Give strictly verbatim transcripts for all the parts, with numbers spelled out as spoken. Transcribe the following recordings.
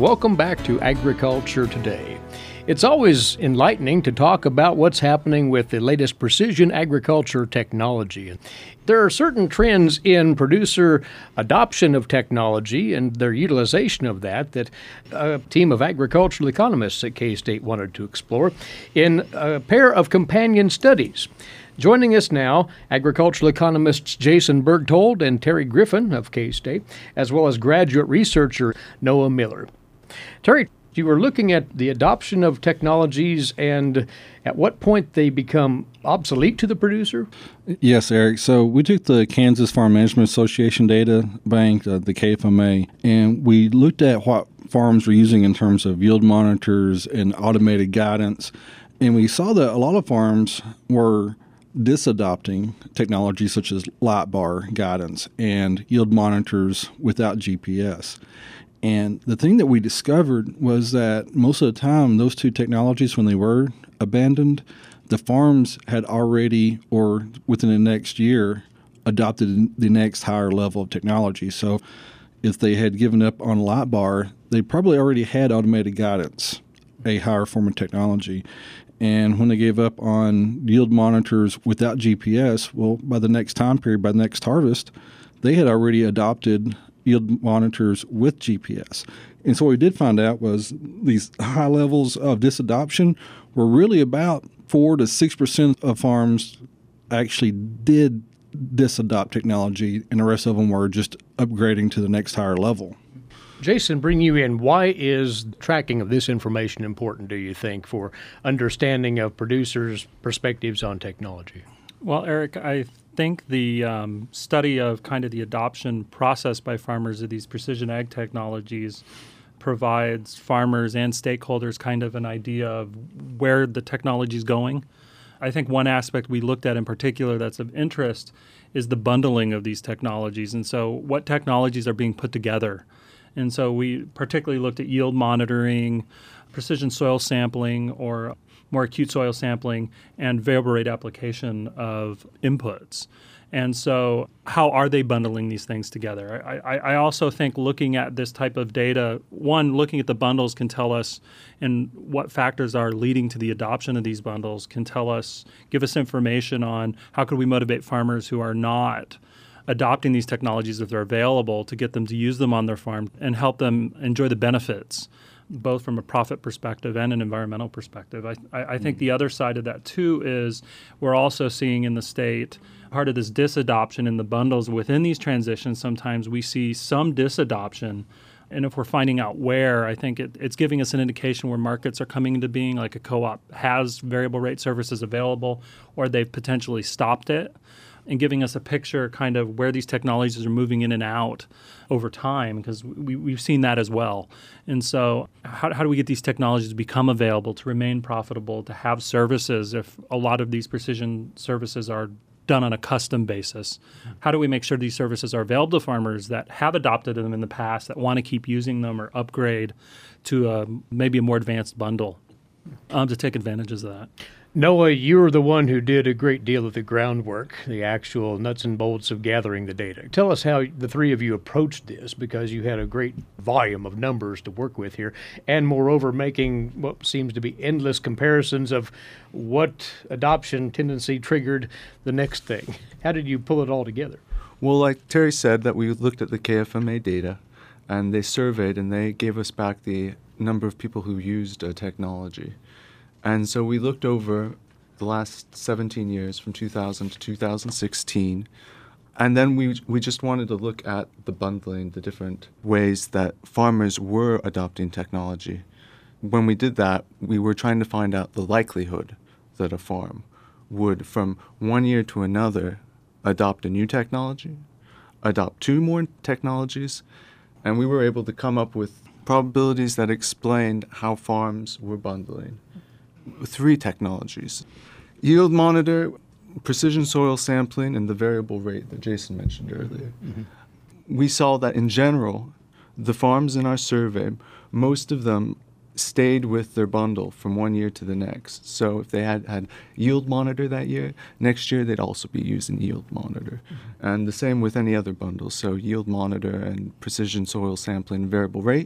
welcome back to Agriculture Today. It's always enlightening to talk about what's happening with the latest precision agriculture technology. There are certain trends in producer adoption of technology and their utilization of that that a team of agricultural economists at K-State wanted to explore in a pair of companion studies. Joining us now, agricultural economists Jason Bergtold and Terry Griffin of K-State, as well as graduate researcher Noah Miller. Terry, you were looking at the adoption of technologies and at what point they become obsolete to the producer? Yes, Eric. So we took the Kansas Farm Management Association data bank, uh, the K F M A, and we looked at what farms were using in terms of yield monitors and automated guidance. And we saw that a lot of farms were disadopting technology such as light bar guidance and yield monitors without G P S. And the thing that we discovered was that most of the time, those two technologies, when they were abandoned, the farms had already, or within the next year, adopted the next higher level of technology. So if they had given up on light bar, they probably already had automated guidance, a higher form of technology. And when they gave up on yield monitors without G P S, well, by the next time period, by the next harvest, they had already adopted yield monitors with G P S. And so what we did find out was these high levels of disadoption were really about four to six percent of farms actually did disadopt technology, and the rest of them were just upgrading to the next higher level. Jason, bring you in. Why is tracking of this information important, do you think, for understanding of producers' perspectives on technology? Well, Eric, I think the um, study of kind of the adoption process by farmers of these precision ag technologies provides farmers and stakeholders kind of an idea of where the technology is going. I think one aspect we looked at in particular that's of interest is the bundling of these technologies. And so what technologies are being put together. And so we particularly looked at yield monitoring, precision soil sampling, or more acute soil sampling, and variable rate application of inputs. And so how are they bundling these things together? I, I, I also think looking at this type of data, one, looking at the bundles can tell us and what factors are leading to the adoption of these bundles can tell us, give us information on how could we motivate farmers who are not adopting these technologies if they're available to get them to use them on their farm and help them enjoy the benefits, both from a profit perspective and an environmental perspective. I, I, I think the other side of that, too, is we're also seeing in the state part of this disadoption in the bundles within these transitions. Sometimes we see some disadoption. And if we're finding out where, I think it, it's giving us an indication where markets are coming into being, like a co-op has variable rate services available, or they've potentially stopped it, and giving us a picture kind of where these technologies are moving in and out over time, because we, we've seen that as well. And so how, how do we get these technologies to become available, to remain profitable, to have services if a lot of these precision services are done on a custom basis? How do we make sure these services are available to farmers that have adopted them in the past, that want to keep using them or upgrade to a, maybe a more advanced bundle um, to take advantages of that? Noah, you're the one who did a great deal of the groundwork, the actual nuts and bolts of gathering the data. Tell us how the three of you approached this, because you had a great volume of numbers to work with here, and moreover making what seems to be endless comparisons of what adoption tendency triggered the next thing. How did you pull it all together? Well, like Terry said, that we looked at the K F M A data, and they surveyed, and they gave us back the number of people who used uh, technology. And so we looked over the last seventeen years, from two thousand to two thousand sixteen, and then we we just wanted to look at the bundling, the different ways that farmers were adopting technology. When we did that, we were trying to find out the likelihood that a farm would, from one year to another, adopt a new technology, adopt two more technologies, and we were able to come up with probabilities that explained how farms were bundling three technologies: yield monitor, precision soil sampling, and the variable rate that Jason mentioned earlier. Mm-hmm. We saw that in general, the farms in our survey, most of them stayed with their bundle from one year to the next. So if they had had yield monitor that year, next year they'd also be using yield monitor. Mm-hmm. And the same with any other bundle. So yield monitor and precision soil sampling and variable rate,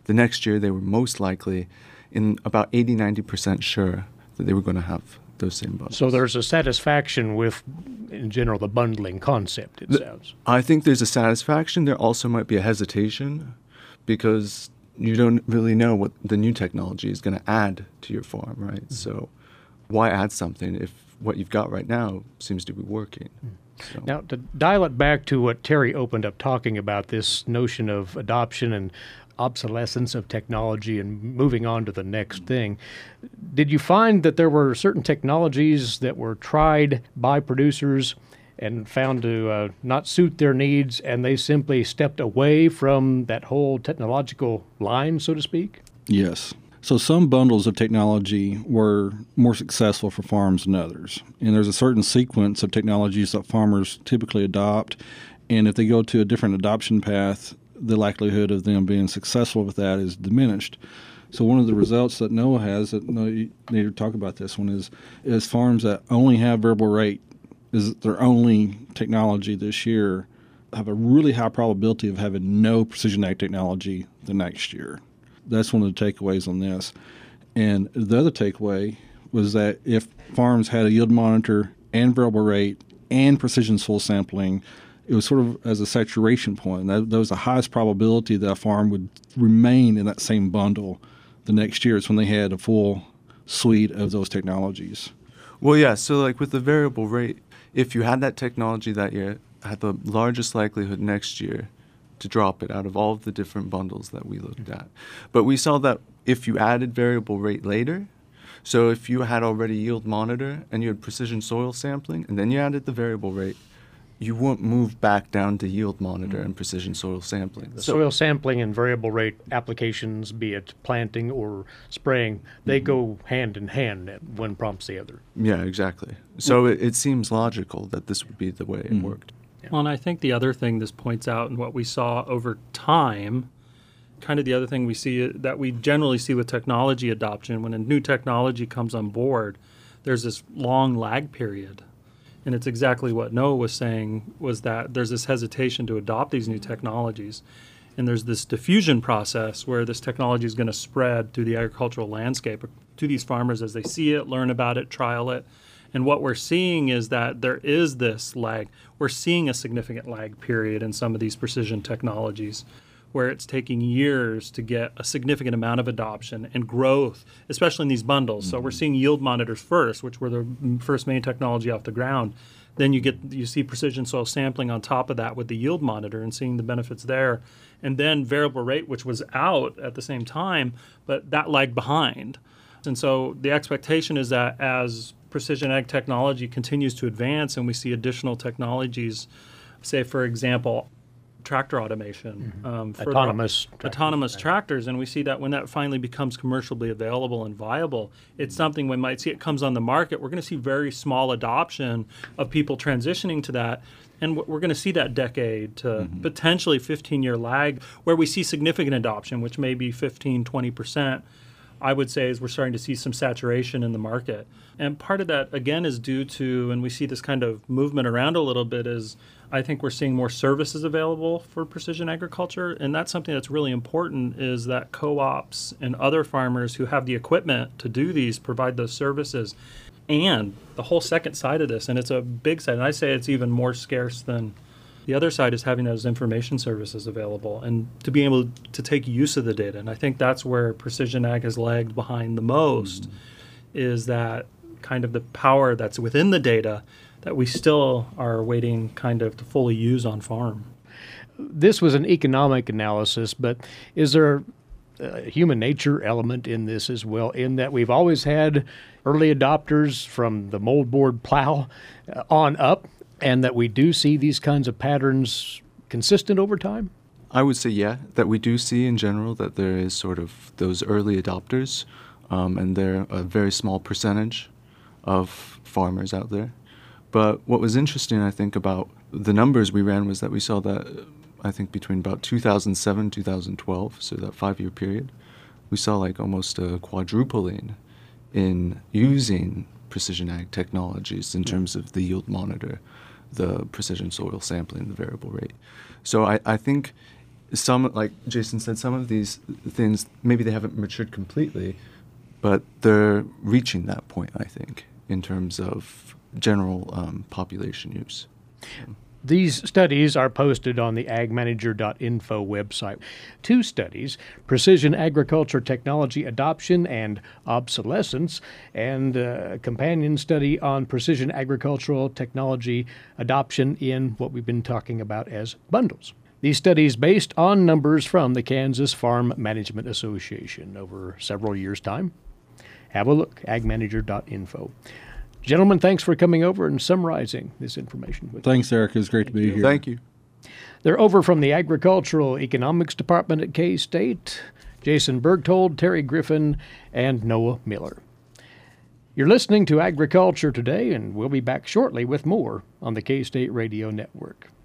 the next year they were most likely in about eighty, ninety percent sure that they were going to have those same bundles. So there's a satisfaction with, in general, the bundling concept, it The- sounds. I think there's a satisfaction. There also might be a hesitation because you don't really know what the new technology is going to add to your farm, right? Mm-hmm. So why add something if what you've got right now seems to be working? So. Now, to dial it back to what Terry opened up talking about, this notion of adoption and obsolescence of technology and moving on to the next thing, did you find that there were certain technologies that were tried by producers and found to uh, not suit their needs, and they simply stepped away from that whole technological line, so to speak? Yes. So some bundles of technology were more successful for farms than others. And there's a certain sequence of technologies that farmers typically adopt. And if they go to a different adoption path, the likelihood of them being successful with that is diminished. So one of the results that NOAA has, that no, you need to talk about this one, is, is farms that only have variable rate, is their only technology this year, have a really high probability of having no precision ag technology the next year. That's one of the takeaways on this. And the other takeaway was that if farms had a yield monitor and variable rate and precision soil sampling, it was sort of as a saturation point. That, that was the highest probability that a farm would remain in that same bundle the next year. It's when they had a full suite of those technologies. Well, yeah, so like with the variable rate, if you had that technology that year, had the largest likelihood next year to drop it out of all of the different bundles that we looked at. But we saw that if you added variable rate later, so if you had already yield monitor and you had precision soil sampling and then you added the variable rate, you won't move back down to yield monitor and precision soil sampling. The So- soil sampling and variable rate applications, be it planting or spraying, they go hand in hand. One prompts the other. Yeah, exactly. So it, it seems logical that this would be the way it worked. Well, and I think the other thing this points out and what we saw over time, kind of the other thing we see that we generally see with technology adoption, when a new technology comes on board, there's this long lag period. And it's exactly what Noah was saying, was that there's this hesitation to adopt these new technologies. And there's this diffusion process where this technology is going to spread through the agricultural landscape to these farmers as they see it, learn about it, trial it. And what we're seeing is that there is this lag. We're seeing a significant lag period in some of these precision technologies where it's taking years to get a significant amount of adoption and growth, especially in these bundles. Mm-hmm. So we're seeing yield monitors first, which were the first main technology off the ground. Then you get you see precision soil sampling on top of that with the yield monitor and seeing the benefits there. And then variable rate, which was out at the same time, but that lagged behind. And so the expectation is that as precision ag technology continues to advance and we see additional technologies, say, for example, tractor automation. Mm-hmm. Um, for Autonomous the, tractors. autonomous tractors, and we see that when that finally becomes commercially available and viable, it's something we might see it comes on the market. We're going to see very small adoption of people transitioning to that, and we're going to see that decade to mm-hmm. potentially fifteen-year lag where we see significant adoption, which may be fifteen, twenty percent. I would say is we're starting to see some saturation in the market. And part of that, again, is due to, and we see this kind of movement around a little bit, is I think we're seeing more services available for precision agriculture. And that's something that's really important, is that co-ops and other farmers who have the equipment to do these provide those services. And the whole second side of this, and it's a big side, and I say it's even more scarce than the other side, is having those information services available and to be able to take use of the data. And I think that's where precision ag has lagged behind the most, mm-hmm. is that kind of the power that's within the data that we still are waiting kind of to fully use on farm. This was an economic analysis, but is there a human nature element in this as well, in that we've always had early adopters from the moldboard plow on up, and that we do see these kinds of patterns consistent over time? I would say, yeah, that we do see in general that there is sort of those early adopters, um, and they're a very small percentage of farmers out there. But what was interesting, I think, about the numbers we ran was that we saw that, I think, between about two thousand seven, two thousand twelve, so that five-year period, we saw like almost a quadrupling in using precision ag technologies in terms of the yield monitor, the precision soil sampling, the variable rate. So I, I think some, like Jason said, some of these things, maybe they haven't matured completely, but they're reaching that point, I think, in terms of general um, population use. These studies are posted on the ag manager dot info website. Two studies, Precision Agriculture Technology Adoption and Obsolescence, and a companion study on Precision Agricultural Technology Adoption in what we've been talking about as bundles. These studies based on numbers from the Kansas Farm Management Association over several years' time. Have a look, ag manager dot info. Gentlemen, thanks for coming over and summarizing this information with Thanks, Eric. It was great Thank to be you. here. Thank you. They're over from the Agricultural Economics Department at K-State, Jason Bergtold, Terry Griffin, and Noah Miller. You're listening to Agriculture Today, and we'll be back shortly with more on the K-State Radio Network.